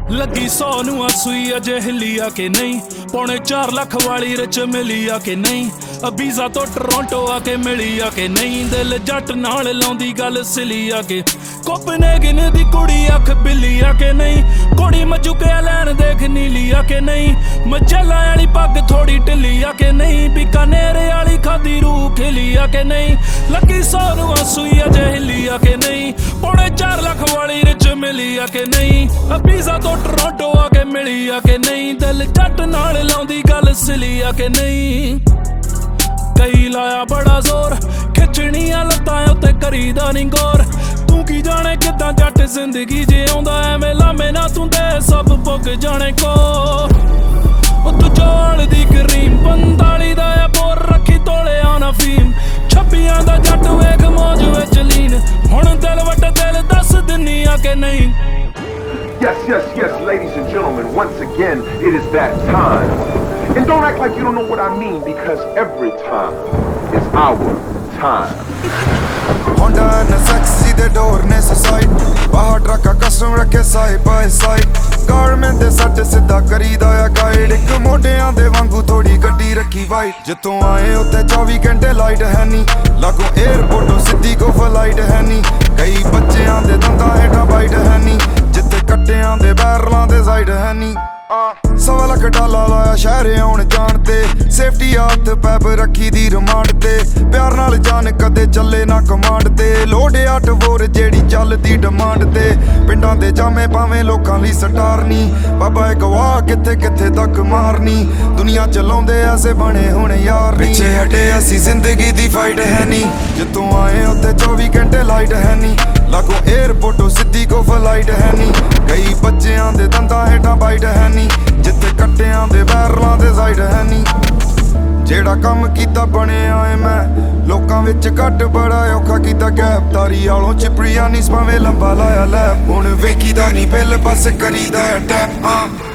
ਲੱਗੀ 100 ਨੂੰ ਆ ਸੂਈ ਅਜੇ ਹਿੱਲੀ ਆ ਕਿ ਨਹੀਂ, ਪੌਣੇ 4 ਲੱਖ ਵਾਲੀ ਰਿਚ ਮਿਲੀ ਆ ਕਿ ਨਹੀਂ, ਅਬੀਜ਼ਾ ਤੋਂ ਟੋਰਾਂਟੋ ਆ ਕੇ ਮਿਲੀ ਆ ਕਿ ਨਹੀਂ, ਦਿਲ ਜੱਟ ਨਾਲ ਲਾਉਂਦੀ ਗੱਲ ਸਿਲੀ ਆ ਕਿ, ਕੋਪਨਹੈਗਨ ਦੀ ਕੁੜੀ ਅੱਖ ਬਿੱਲੀ ਆ ਕਿ ਨਹੀਂ, ਕੁੜੀ ਮਜੂਕੇ ਲੈਣ ਦੇਖ ਨੀਲੀ ਆ ਕਿ ਨਹੀਂ, ਮਜਲਾ ਵਾਲੀ ਪੱਗ ਥੋੜੀ ਢਿੱਲੀ ਆ ਕਿ ਨਹੀਂ, ਬੀਕਾਨੇਰ ਵਾਲੀ ਖਾਦੀ ਰੂਹ ਖਿਲੀ ਆ ਕਿ ਨਹੀਂ, ਲੱਗੀ 100 ਨੂੰ ਆ ਸੂਈ ਅਜੇ ਹਿੱਲੀ ਆ ਕਿ ਨਹੀਂ, ਪੌਣੇ 4 ਲੱਖ ਵਾਲੀ ਰਿਚ ਮਿਲੀ ਆ ਕਿ ਨਹੀਂ, ਅਬੀਜ਼ਾ ਤੋਂ ਟੋਰਾਂਟੋ ਆ ਕੇ ਮਿਲੀ ਆ ਕਿ ਨਹੀਂ, ਦਿਲ ਜੱਟ ਨਾਲ ਲਾਉਂਦੀ ਗੱਲ ਸਿਲੀ ਆ ਕਿ ਨਹੀਂ। ਕਈ ਲਾਇਆ ਬੜਾ ਜ਼ੋਰ ਖਿੱਚਣੀਆਂ ਲੱਤਾਂ ਉੱਤੇ ਕਰੀਦਾ ਨੀ ਗੌਰ, ਤੂੰ ਕੀ ਜਾਣੇ ਕਿੱਦਾਂ ਜੱਟ ਜ਼ਿੰਦਗੀ ਜਿਉਂਦਾ, ਐਵੇਂ ਲਾਮੇ ਨਾ ਤੂੰ ਦੇ ਸਭ ਪੁੱਗ ਜਾਣੇ ਕੋ, ਉਹ ਤੂੰ ਜੋਲ ਦੀ ਕਰੀਮ 45 ਦਾ ਆ ਬੋਰ ਰੱਖੀ ਤੋਲਿਆ ਨਾ ਫੀਮ, 26 ਦਾ ਜੱਟ ਵੇਖ ਮੌਜ ਵਿੱਚ ਲੀਨ, ਹੁਣ ਦਿਲ ਵੱਟ ਦਿਲ ਦੱਸ ਦਿੰਨੀ ਆ ਕਿ ਨਹੀਂ। Yes, yes, yes, ladies and gentlemen, once again, it is that time. And don't act like you don't know what I mean, because every time is our time. Honda and a sexy, the door necessite. Bahar truck a custom ਰੱਖੇ side by side. Garment ਦੇ ਸੱਟ ਸਿੱਧਾ ਕਰੀਦਾ ਆ guide, ਇੱਕ ਮੋਢਿਆਂ ਦੇ ਵਾਂਗੂ ਥੋੜੀ ਗੱਡੀ ਰੱਖੀ ਵਾਈਟ, ਜਿੱਥੋਂ ਆਏ ਉੱਤੇ 24 ਘੰਟੇ ਲਾਈਟ ਹੈ ਨੀ, ਲਾਗੋਂ 에어ਪੋਰਟੋਂ ਸਿੱਧੀ ਕੋ ਫਲਾਈਟ ਹੈ ਨੀ, ਕਈ ਬੱਚਿਆਂ ਦੇ ਦੰਦਾਂ ਹੇਠਾਂ ਬਾਈਟ ਹੈ ਨੀ, ਜਿੱਥੇ ਕੱਟਿਆਂ ਦੇ ਬੈਰਲਾਂ ਦੇ ਸਾਈਡ ਹੈ ਨੀ। $1.25 ਲੱਖ ਲਾਇਆ ਸ਼ਹਿਰ ਆਉਣ ਜਾਣ ਤੇ, ਸੇਫਟੀ ਹੱਥ ਪੈਪ ਰੱਖੀ ਦੀ ਰਿਮਾਂਡ ਤੇ, ਪਿਆਰ ਨਾਲ ਜਾਨ ਕਦੇ ਚੱਲੇ ਨਾ ਕਮਾਂਡ ਤੇ, ਲੋਡ 8 ਬੋਰ ਜਿਹੜੀ ਚੱਲਦੀ ਡਿਮਾਂਡ ਤੇ, ਪਿੰਡਾਂ ਦੇ ਜਾਮੇ ਪਾਵੇਂ ਲੋਕਾਂ ਲਈ ਸਟਾਰ ਨੀ, ਬਾਬਾ ਇੱਕ ਵਾਹ ਕਿੱਥੇ ਕਿੱਥੇ ਤੱਕ ਮਾਰਨੀ, ਦੁਨੀਆ ਚਲਾਉਂਦੇ ਐਸੇ ਬਣੇ ਹੁਣ ਯਾਰ ਨੀ, ਪਿੱਛੇ ਹਟੇ ਅਸੀਂ ਜ਼ਿੰਦਗੀ ਦੀ ਫਾਈਟ ਹੈ ਨੀ, ਜਿੱਥੋਂ ਆਏ ਉੱਤੇ 24 ਘੰਟੇ ਲਾਈਟ ਹੈ ਨੀ, ਲਾਗੋਂ 에어ਪੋਰਟੋਂ ਸਿੱਧੀ ਕੋ ਫਲਾਈਟ ਹੈ ਨੀ, ਕਈ ਬੱਚਿਆਂ ਦੇ ਦੰਦਾਂ ਹੇਠਾਂ ਬਾਈਟ ਹੈ ਨੀ, ਜਿੱਥੇ ਕੱਟਿਆਂ ਦੇ ਬੈਰਲਾਂ ਦੇ ਸਾਈਡ ਹੈ ਨੀ। ਜਿਹੜਾ ਕੰਮ ਕੀਤਾ ਬਣਿਆ ਏ ਮੈਂ ਲੋਕਾਂ ਵਿੱਚ ਘੱਟ, ਬੜਾ ਔਖਾ ਕੀਤਾ ਗੈਪ, ਤਾਰੀ ਵਾਲੋਂ ਚਿਪੜੀਆਂ ਨੀ ਭਾਵੇਂ ਲੰਬਾ ਲਾਇਆ ਲੈ, ਹੁਣ ਵੇਖੀਦਾ ਨੀ ਬਿੱਲ ਬਸ ਕਰੀਦਾ ਟੈਪ।